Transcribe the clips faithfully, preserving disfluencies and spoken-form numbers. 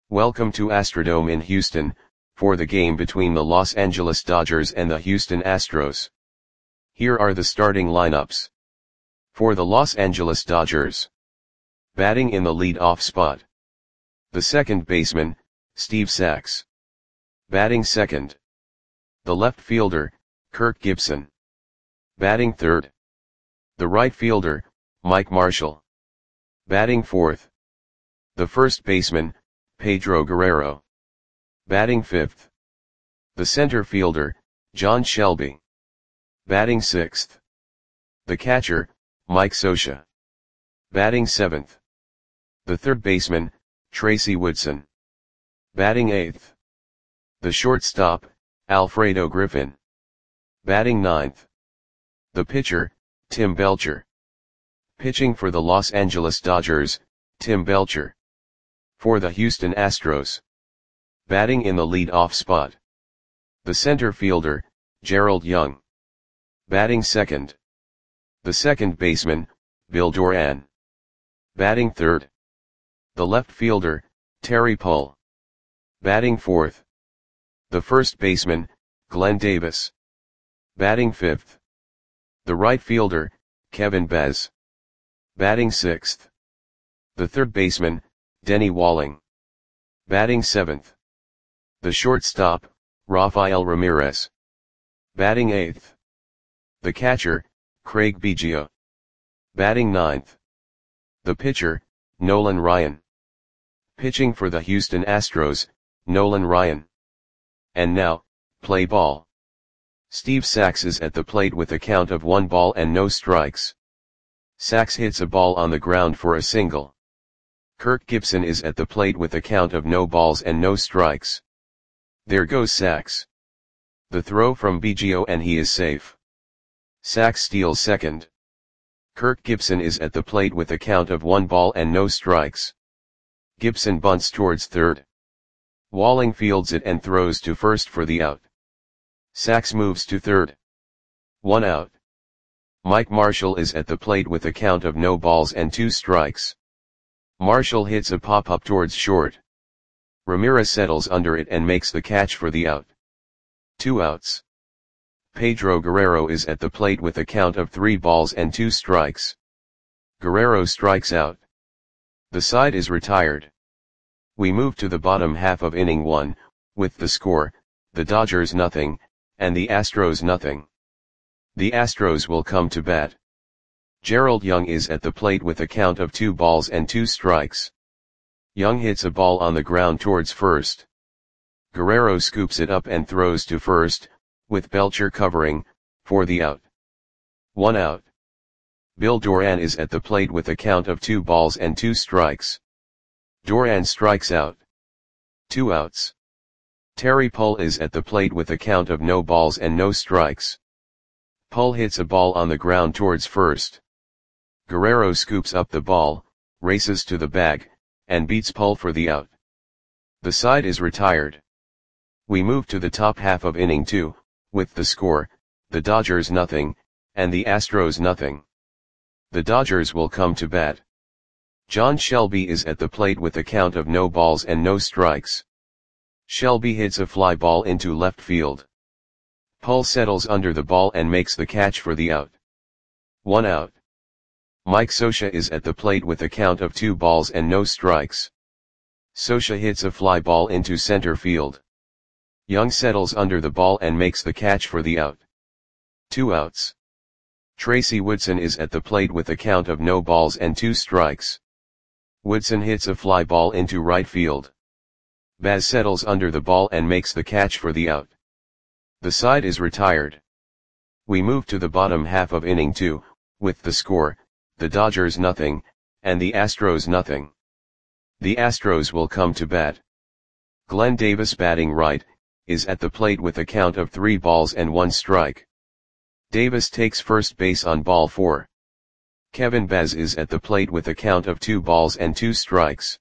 Welcome to Astrodome in Houston, for the game between the Los Angeles Dodgers and the Houston Astros. Here are the starting lineups. For the Los Angeles Dodgers. Batting in the lead-off spot. The second baseman, Steve Sax. Batting second. The left fielder, Kirk Gibson. Batting third. The right fielder, Mike Marshall. Batting fourth. The first baseman, Pedro Guerrero. Batting fifth. The center fielder, John Shelby. Batting sixth. The catcher, Mike Scioscia. Batting seventh. The third baseman, Tracy Woodson. Batting eighth. The shortstop, Alfredo Griffin. Batting ninth. The pitcher, Tim Belcher. Pitching for the Los Angeles Dodgers, Tim Belcher. For the Houston Astros. Batting in the lead-off spot. The center fielder, Gerald Young. Batting second. The second baseman, Bill Doran. Batting third. The left fielder, Terry Pull. Batting fourth. The first baseman, Glenn Davis. Batting fifth. The right fielder, Kevin Bez. Batting sixth. The third baseman, Denny Walling. Batting seventh. The shortstop, Rafael Ramirez. Batting eighth. The catcher, Craig Biggio. Batting ninth. The pitcher, Nolan Ryan. Pitching for the Houston Astros, Nolan Ryan. And now, play ball. Steve Sax is at the plate with a count of one ball and no strikes. Sax hits a ball on the ground for a single. Kirk Gibson is at the plate with a count of no balls and no strikes. There goes Sax. The throw from Biggio and he is safe. Sax steals second. Kirk Gibson is at the plate with a count of one ball and no strikes. Gibson bunts towards third. Walling fields it and throws to first for the out. Sax moves to third. One out. Mike Marshall is at the plate with a count of no balls and two strikes. Marshall hits a pop-up towards short. Ramirez settles under it and makes the catch for the out. Two outs. Pedro Guerrero is at the plate with a count of three balls and two strikes. Guerrero strikes out. The side is retired. We move to the bottom half of inning one, with the score, the Dodgers nothing, and the Astros nothing. The Astros will come to bat. Gerald Young is at the plate with a count of two balls and two strikes. Young hits a ball on the ground towards first. Guerrero scoops it up and throws to first, with Belcher covering, for the out. One out. Bill Doran is at the plate with a count of two balls and two strikes. Doran strikes out. Two outs. Terry Pull is at the plate with a count of no balls and no strikes. Pull hits a ball on the ground towards first. Guerrero scoops up the ball, races to the bag, and beats Pull for the out. The side is retired. We move to the top half of inning two, with the score, the Dodgers nothing, and the Astros nothing. The Dodgers will come to bat. John Shelby is at the plate with a count of no balls and no strikes. Shelby hits a fly ball into left field. Pull settles under the ball and makes the catch for the out. One out. Mike Scioscia is at the plate with a count of two balls and no strikes. Scioscia hits a fly ball into center field. Young settles under the ball and makes the catch for the out. Two outs. Tracy Woodson is at the plate with a count of no balls and two strikes. Woodson hits a fly ball into right field. Baz settles under the ball and makes the catch for the out. The side is retired. We move to the bottom half of inning two, with the score, the Dodgers nothing, and the Astros nothing. The Astros will come to bat. Glenn Davis batting right, is at the plate with a count of three balls and one strike. Davis takes first base on ball four. Kevin Bez is at the plate with a count of two balls and two strikes.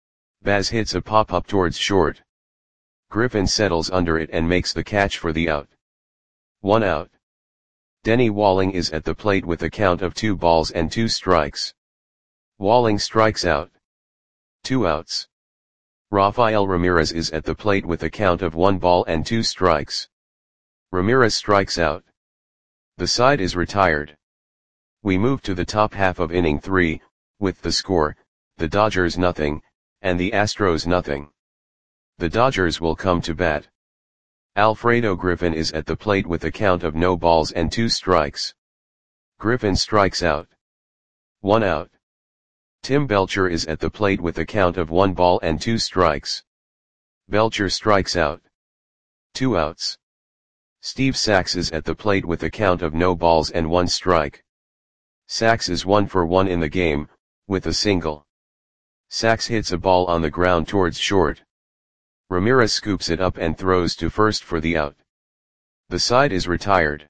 Baz hits a pop-up towards short. Griffin settles under it and makes the catch for the out. One out. Denny Walling is at the plate with a count of two balls and two strikes. Walling strikes out. Two outs. Rafael Ramirez is at the plate with a count of one ball and two strikes. Ramirez strikes out. The side is retired. We move to the top half of inning three, with the score, the Dodgers nothing, and the Astros nothing. The Dodgers will come to bat. Alfredo Griffin is at the plate with a count of no balls and two strikes. Griffin strikes out. One out. Tim Belcher is at the plate with a count of one ball and two strikes. Belcher strikes out. Two outs. Steve Sax is at the plate with a count of no balls and one strike. Sax is one for one in the game, with a single. Sax hits a ball on the ground towards short. Ramirez scoops it up and throws to first for the out. The side is retired.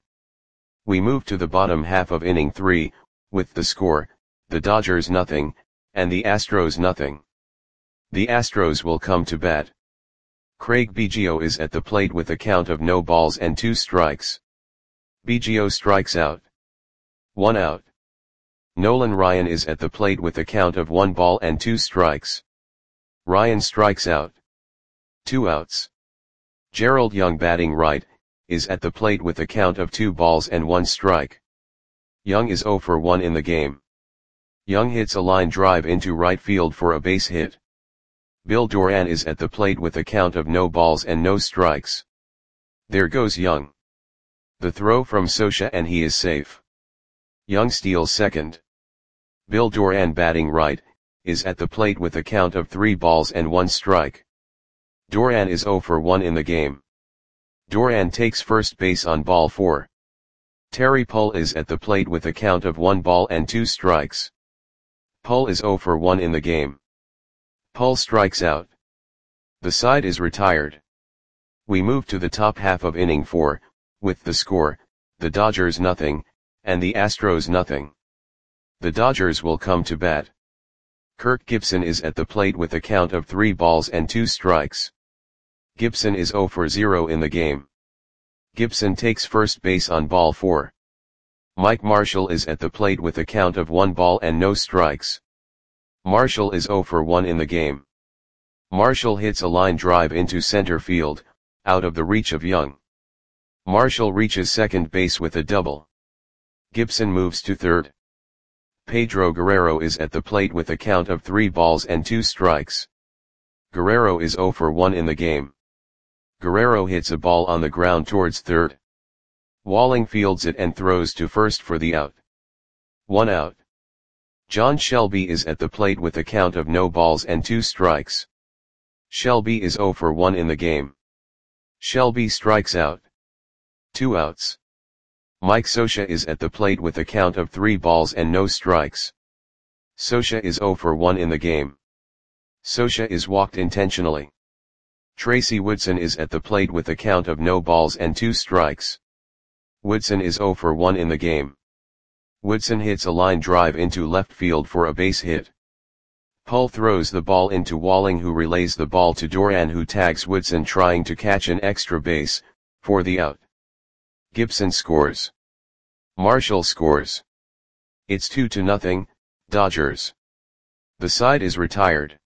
We move to the bottom half of inning three, with the score, the Dodgers nothing, and the Astros nothing. The Astros will come to bat. Craig Biggio is at the plate with a count of no balls and two strikes. Biggio strikes out. One out. Nolan Ryan is at the plate with a count of one ball and two strikes. Ryan strikes out. Two outs. Gerald Young, batting right, is at the plate with a count of two balls and one strike. Young is zero for one in the game. Young hits a line drive into right field for a base hit. Bill Doran is at the plate with a count of no balls and no strikes. There goes Young. The throw from Scioscia and he is safe. Young steals second. Bill Doran, batting right, is at the plate with a count of three balls and one strike. Doran is zero for one in the game. Doran takes first base on ball four. Terry Pull is at the plate with a count of one ball and two strikes. Pull is zero for one in the game. Pull strikes out. The side is retired. We move to the top half of inning four, with the score, the Dodgers nothing, and the Astros nothing. The Dodgers will come to bat. Kirk Gibson is at the plate with a count of three balls and two strikes. Gibson is zero for zero in the game. Gibson takes first base on ball four. Mike Marshall is at the plate with a count of one ball and no strikes. Marshall is zero for one in the game. Marshall hits a line drive into center field, out of the reach of Young. Marshall reaches second base with a double. Gibson moves to third. Pedro Guerrero is at the plate with a count of three balls and two strikes. Guerrero is zero for one in the game. Guerrero hits a ball on the ground towards third. Walling fields it and throws to first for the out. One out. John Shelby is at the plate with a count of no balls and two strikes. Shelby is zero for one in the game. Shelby strikes out. Two outs. Mike Scioscia is at the plate with a count of three balls and no strikes. Scioscia is zero for one in the game. Scioscia is walked intentionally. Tracy Woodson is at the plate with a count of no balls and two strikes. Woodson is zero for one in the game. Woodson hits a line drive into left field for a base hit. Pull throws the ball into Walling, who relays the ball to Doran, who tags Woodson trying to catch an extra base, for the out. Gibson scores. Marshall scores. It's two to nothing, Dodgers. The side is retired.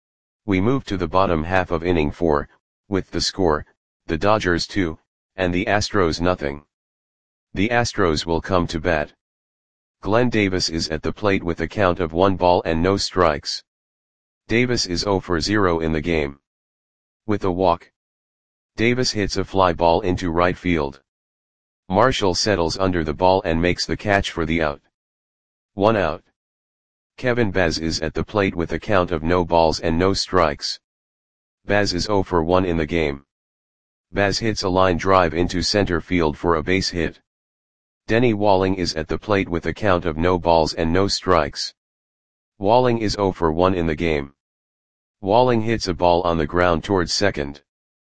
We move to the bottom half of inning four, with the score, the Dodgers two, and the Astros nothing. The Astros will come to bat. Glenn Davis is at the plate with a count of one ball and no strikes. Davis is zero for zero in the game. With a walk, Davis hits a fly ball into right field. Marshall settles under the ball and makes the catch for the out. One out. Kevin Baz is at the plate with a count of no balls and no strikes. Baz is zero for one in the game. Baz hits a line drive into center field for a base hit. Denny Walling is at the plate with a count of no balls and no strikes. Walling is zero for one in the game. Walling hits a ball on the ground towards second.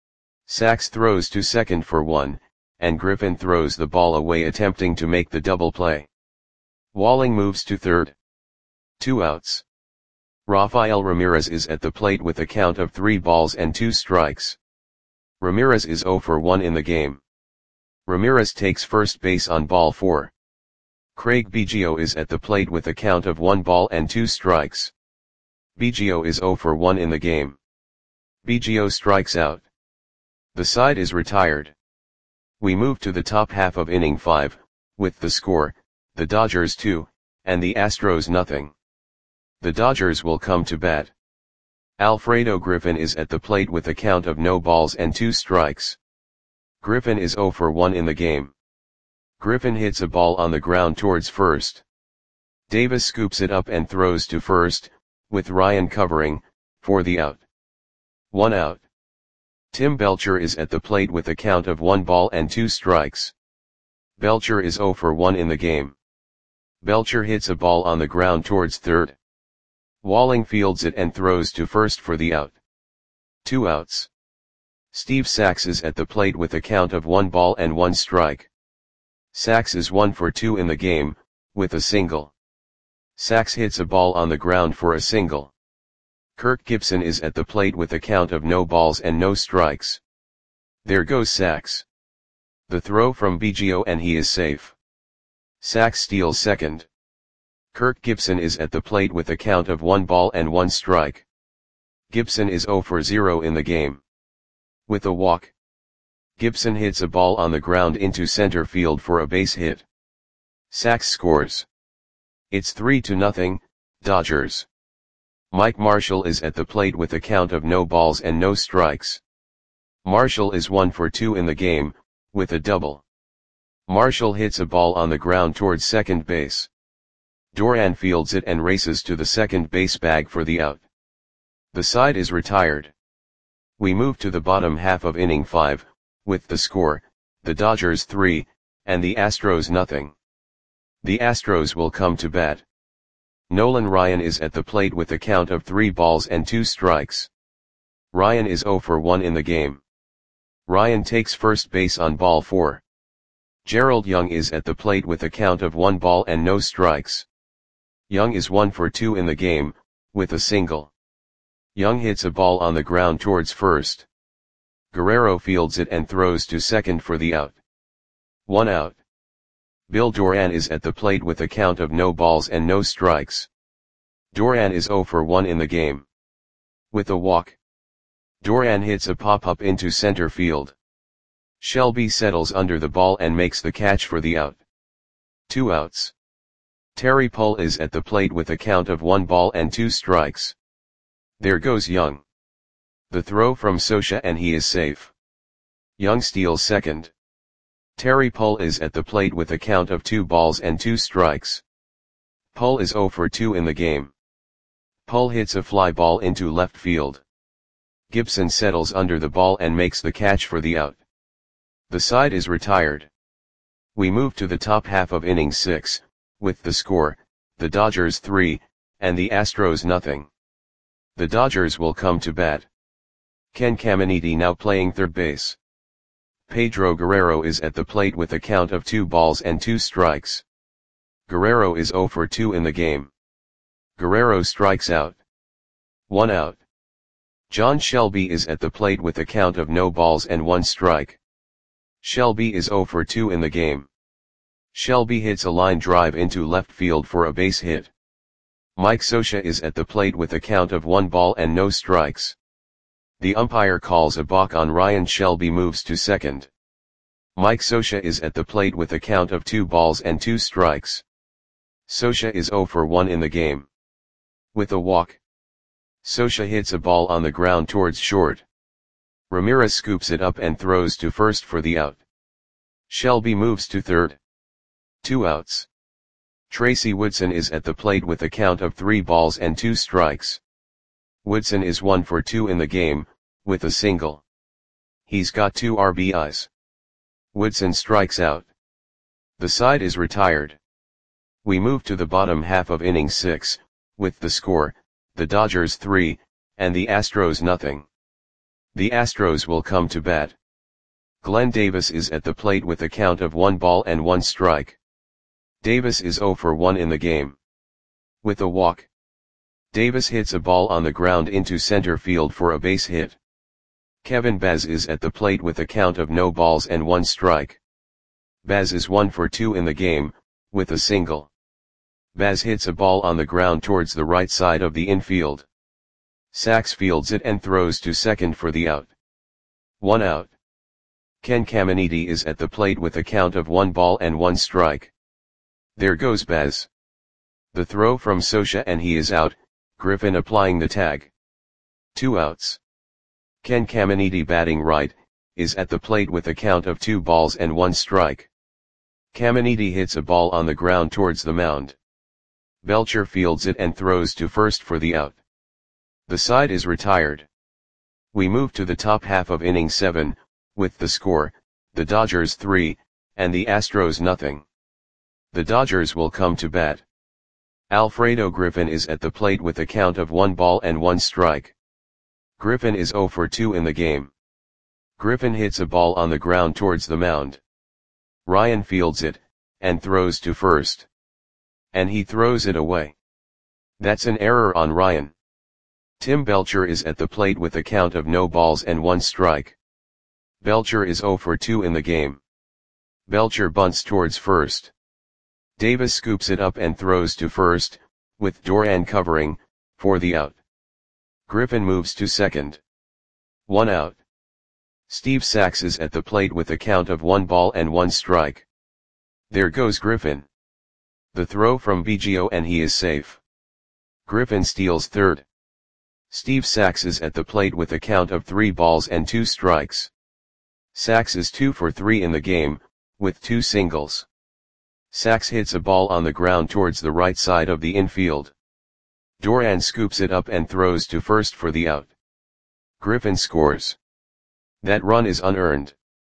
Sax throws to second for one, and Griffin throws the ball away attempting to make the double play. Walling moves to third. Two outs. Rafael Ramirez is at the plate with a count of three balls and two strikes. Ramirez is zero for one in the game. Ramirez takes first base on ball four. Craig Biggio is at the plate with a count of one ball and two strikes. Biggio is zero for one in the game. Biggio strikes out. The side is retired. We move to the top half of inning five, with the score, the Dodgers two, and the Astros nothing. The Dodgers will come to bat. Alfredo Griffin is at the plate with a count of no balls and two strikes. Griffin is oh for one in the game. Griffin hits a ball on the ground towards first. Davis scoops it up and throws to first, with Ryan covering, for the out. One out. Tim Belcher is at the plate with a count of one ball and two strikes. Belcher is oh for one in the game. Belcher hits a ball on the ground towards third. Walling fields it and throws to first for the out. Two outs. Steve Sax is at the plate with a count of one ball and one strike. Sax is one for two in the game, with a single. Sax hits a ball on the ground for a single. Kirk Gibson is at the plate with a count of no balls and no strikes. There goes Sax. The throw from Biggio and he is safe. Sax steals second. Kirk Gibson is at the plate with a count of one ball and one strike. Gibson is oh for zero in the game. With a walk. Gibson hits a ball on the ground into center field for a base hit. Sax scores. It's three to nothing, Dodgers. Mike Marshall is at the plate with a count of no balls and no strikes. Marshall is one for two in the game, with a double. Marshall hits a ball on the ground towards second base. Duran fields it and races to the second base bag for the out. The side is retired. We move to the bottom half of inning five, with the score, the Dodgers three, and the Astros nothing. The Astros will come to bat. Nolan Ryan is at the plate with a count of three balls and two strikes. Ryan is oh for one in the game. Ryan takes first base on ball four. Gerald Young is at the plate with a count of one ball and no strikes. Young is one for two in the game, with a single. Young hits a ball on the ground towards first. Guerrero fields it and throws to second for the out. One out. Bill Duran is at the plate with a count of no balls and no strikes. Duran is oh for one in the game. With a walk. Duran hits a pop-up into center field. Shelby settles under the ball and makes the catch for the out. Two outs. Terry Pull is at the plate with a count of one ball and two strikes. There goes Young. The throw from Scioscia and he is safe. Young steals second. Terry Pull is at the plate with a count of two balls and two strikes. Pull is oh for two in the game. Pull hits a fly ball into left field. Gibson settles under the ball and makes the catch for the out. The side is retired. We move to the top half of inning six, with the score, the Dodgers three, and the Astros nothing. The Dodgers will come to bat. Ken Caminiti now playing third base. Pedro Guerrero is at the plate with a count of two balls and two strikes. Guerrero is oh for two in the game. Guerrero strikes out. One out. John Shelby is at the plate with a count of no balls and one strike. Shelby is oh for two in the game. Shelby hits a line drive into left field for a base hit. Mike Scioscia is at the plate with a count of one ball and no strikes. The umpire calls a balk on Ryan. Shelby moves to second. Mike Scioscia is at the plate with a count of two balls and two strikes. Scioscia is oh for one in the game. With a walk. Scioscia hits a ball on the ground towards short. Ramirez scoops it up and throws to first for the out. Shelby moves to third. Two outs. Tracy Woodson is at the plate with a count of three balls and two strikes. Woodson is one for two in the game, with a single. He's got two R B Is. Woodson strikes out. The side is retired. We move to the bottom half of inning six, with the score, the Dodgers three, and the Astros nothing. The Astros will come to bat. Glenn Davis is at the plate with a count of one ball and one strike. Davis is oh for one in the game. With a walk. Davis hits a ball on the ground into center field for a base hit. Kevin Baz is at the plate with a count of no balls and one strike. Baz is one for two in the game, with a single. Baz hits a ball on the ground towards the right side of the infield. Sachs fields it and throws to second for the out. One out. Ken Caminiti is at the plate with a count of one ball and one strike. There goes Baz. The throw from Scioscia and he is out, Griffin applying the tag. Two outs. Ken Caminiti batting right, is at the plate with a count of two balls and one strike. Caminiti hits a ball on the ground towards the mound. Belcher fields it and throws to first for the out. The side is retired. We move to the top half of inning seven, with the score, the Dodgers three, and the Astros nothing. The Dodgers will come to bat. Alfredo Griffin is at the plate with a count of one ball and one strike. Griffin is oh for two in the game. Griffin hits a ball on the ground towards the mound. Ryan fields it, and throws to first. And he throws it away. That's an error on Ryan. Tim Belcher is at the plate with a count of no balls and one strike. Belcher is oh for two in the game. Belcher bunts towards first. Davis scoops it up and throws to first, with Duran covering, for the out. Griffin moves to second. One out. Steve Sachs is at the plate with a count of one ball and one strike. There goes Griffin. The throw from Biggio and he is safe. Griffin steals third. Steve Sachs is at the plate with a count of three balls and two strikes. Sachs is two for three in the game, with two singles. Sachs hits a ball on the ground towards the right side of the infield. Duran scoops it up and throws to first for the out. Griffin scores. That run is unearned.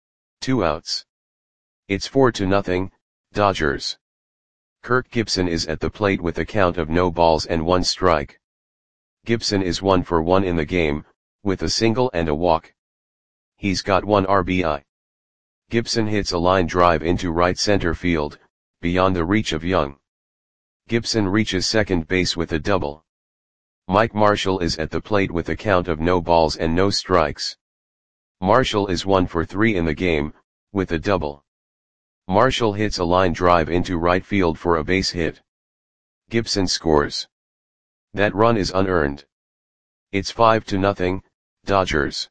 Two outs. It's four to nothing, Dodgers. Kirk Gibson is at the plate with a count of no balls and one strike. Gibson is one for one in the game, with a single and a walk. He's got one R B I. Gibson hits a line drive into right center field, beyond the reach of Young. Gibson reaches second base with a double. Mike Marshall is at the plate with a count of no balls and no strikes. Marshall is one for three in the game, with a double. Marshall hits a line drive into right field for a base hit. Gibson scores. That run is unearned. It's five to nothing, Dodgers.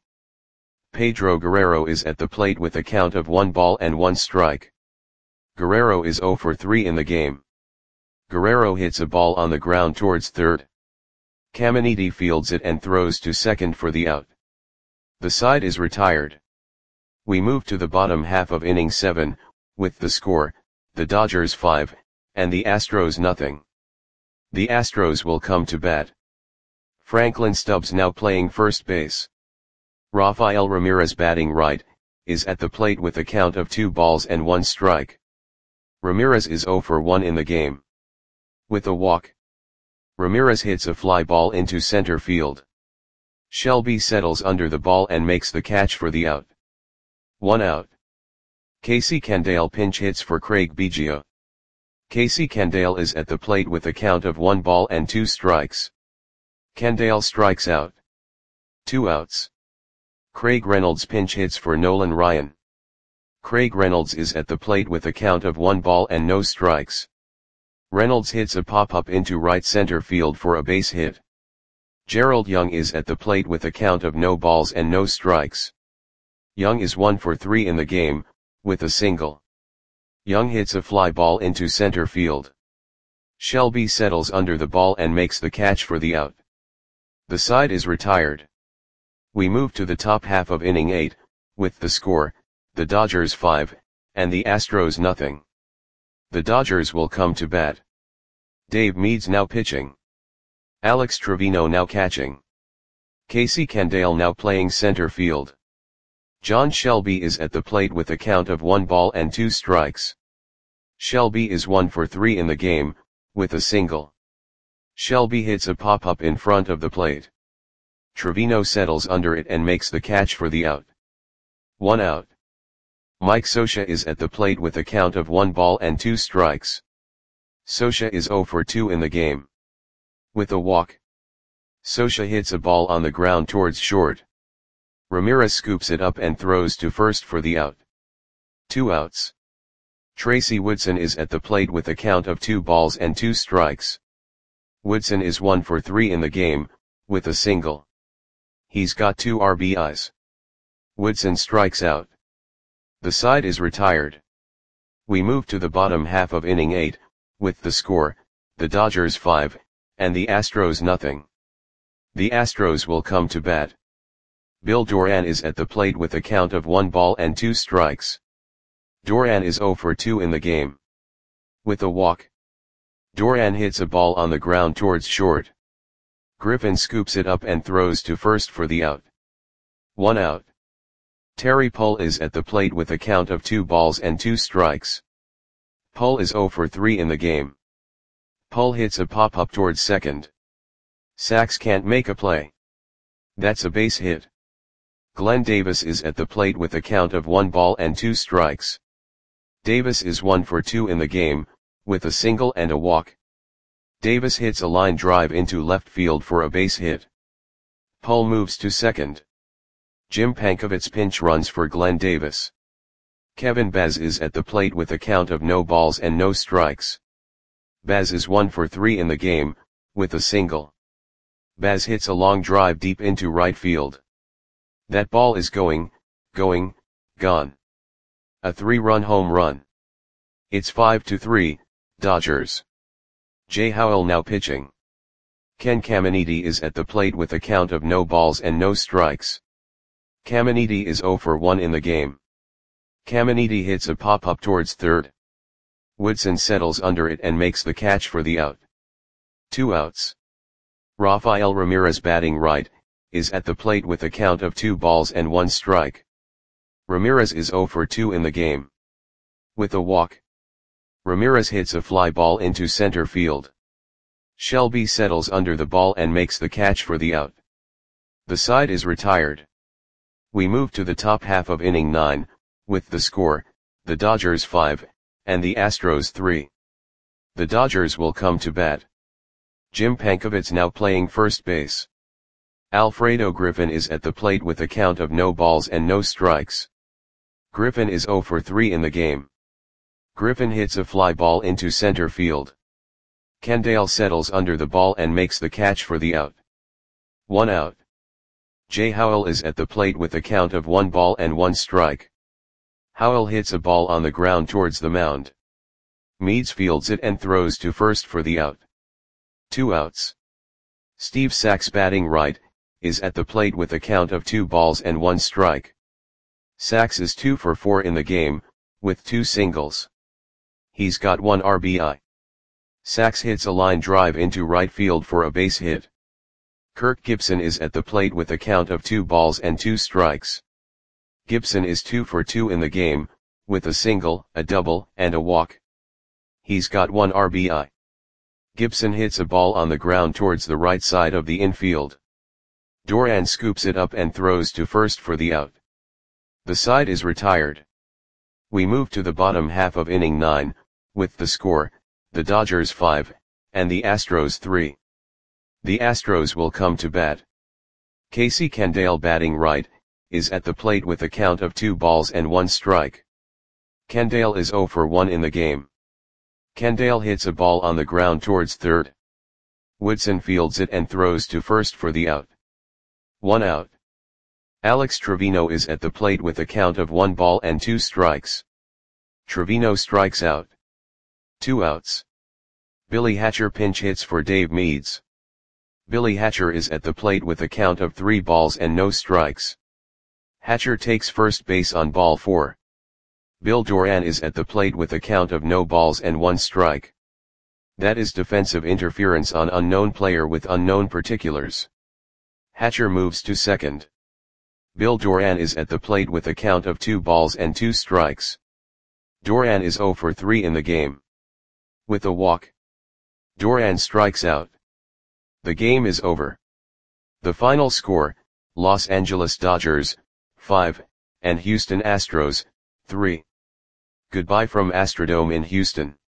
Pedro Guerrero is at the plate with a count of one ball and one strike. Guerrero is oh for three in the game. Guerrero hits a ball on the ground towards third. Caminiti fields it and throws to second for the out. The side is retired. We move to the bottom half of inning seven, with the score, the Dodgers five, and the Astros nothing. The Astros will come to bat. Franklin Stubbs now playing first base. Rafael Ramirez batting right, is at the plate with a count of two balls and one strike. Ramirez is oh for one in the game. With a walk. Ramirez hits a fly ball into center field. Shelby settles under the ball and makes the catch for the out. One out. Casey Candale pinch hits for Craig Biggio. Casey Candale is at the plate with a count of one ball and two strikes. Candale strikes out. Two outs. Craig Reynolds pinch hits for Nolan Ryan. Craig Reynolds is at the plate with a count of one ball and no strikes. Reynolds hits a pop-up into right center field for a base hit. Gerald Young is at the plate with a count of no balls and no strikes. Young is one for three in the game, with a single. Young hits a fly ball into center field. Shelby settles under the ball and makes the catch for the out. The side is retired. We move to the top half of inning eight, with the score, the Dodgers five, and the Astros nothing. The Dodgers will come to bat. Dave Meads now pitching. Alex Trevino now catching. Casey Candale now playing center field. John Shelby is at the plate with a count of one ball and two strikes. Shelby is one for three in the game, with a single. Shelby hits a pop-up in front of the plate. Trevino settles under it and makes the catch for the out. One out. Mike Scioscia is at the plate with a count of one ball and two strikes. Scioscia is oh for two in the game. With a walk. Scioscia hits a ball on the ground towards short. Ramirez scoops it up and throws to first for the out. Two outs. Tracy Woodson is at the plate with a count of two balls and two strikes. Woodson is one for three in the game, with a single. He's got two R B Is. Woodson strikes out. The side is retired. We move to the bottom half of inning eight, with the score, the Dodgers five, and the Astros nothing. The Astros will come to bat. Bill Doran is at the plate with a count of one ball and two strikes. Doran is oh for two in the game. With a walk. Doran hits a ball on the ground towards short. Griffin scoops it up and throws to first for the out. One out. Terry Pull is at the plate with a count of two balls and two strikes. Pull is oh for three in the game. Pull hits a pop-up towards second. Sachs can't make a play. That's a base hit. Glenn Davis is at the plate with a count of one ball and two strikes. Davis is one for two in the game, with a single and a walk. Davis hits a line drive into left field for a base hit. Pull moves to second. Jim Pankovits pinch runs for Glenn Davis. Kevin Baz is at the plate with a count of no balls and no strikes. Baz is one for three in the game, with a single. Baz hits a long drive deep into right field. That ball is going, going, gone. A three-run home run. It's five to three, Dodgers. Jay Howell now pitching. Ken Caminiti is at the plate with a count of no balls and no strikes. Caminiti is oh for one in the game. Caminiti hits a pop-up towards third. Woodson settles under it and makes the catch for the out. Two outs. Rafael Ramirez batting right, is at the plate with a count of two balls and one strike. Ramirez is oh for two in the game. With a walk. Ramirez hits a fly ball into center field. Shelby settles under the ball and makes the catch for the out. The side is retired. We move to the top half of inning nine, with the score, the Dodgers five, and the Astros three. The Dodgers will come to bat. Jim Pankovits now playing first base. Alfredo Griffin is at the plate with a count of no balls and no strikes. Griffin is oh for three in the game. Griffin hits a fly ball into center field. Kendall settles under the ball and makes the catch for the out. One out. Jay Howell is at the plate with a count of one ball and one strike. Howell hits a ball on the ground towards the mound. Meads fields it and throws to first for the out. Two outs. Steve Sachs batting right, is at the plate with a count of two balls and one strike. Sachs is two for four in the game, with two singles. He's got one R B I. Sachs hits a line drive into right field for a base hit. Kirk Gibson is at the plate with a count of two balls and two strikes. Gibson is two for two in the game, with a single, a double, and a walk. He's got one R B I. Gibson hits a ball on the ground towards the right side of the infield. Doran scoops it up and throws to first for the out. The side is retired. We move to the bottom half of inning nine, with the score, the Dodgers five, and the Astros three. The Astros will come to bat. Casey Kendall batting right, is at the plate with a count of two balls and one strike. Kendall is oh for one in the game. Kendall hits a ball on the ground towards third. Woodson fields it and throws to first for the out. One out. Alex Trevino is at the plate with a count of one ball and two strikes. Trevino strikes out. Two outs. Billy Hatcher pinch hits for Dave Meads. Billy Hatcher is at the plate with a count of three balls and no strikes. Hatcher takes first base on ball four. Bill Doran is at the plate with a count of no balls and one strike. That is defensive interference on unknown player with unknown particulars. Hatcher moves to second. Bill Doran is at the plate with a count of two balls and two strikes. Doran is oh for three in the game. With a walk. Doran strikes out. The game is over. The final score, Los Angeles Dodgers, five, and Houston Astros, three. Goodbye from Astrodome in Houston.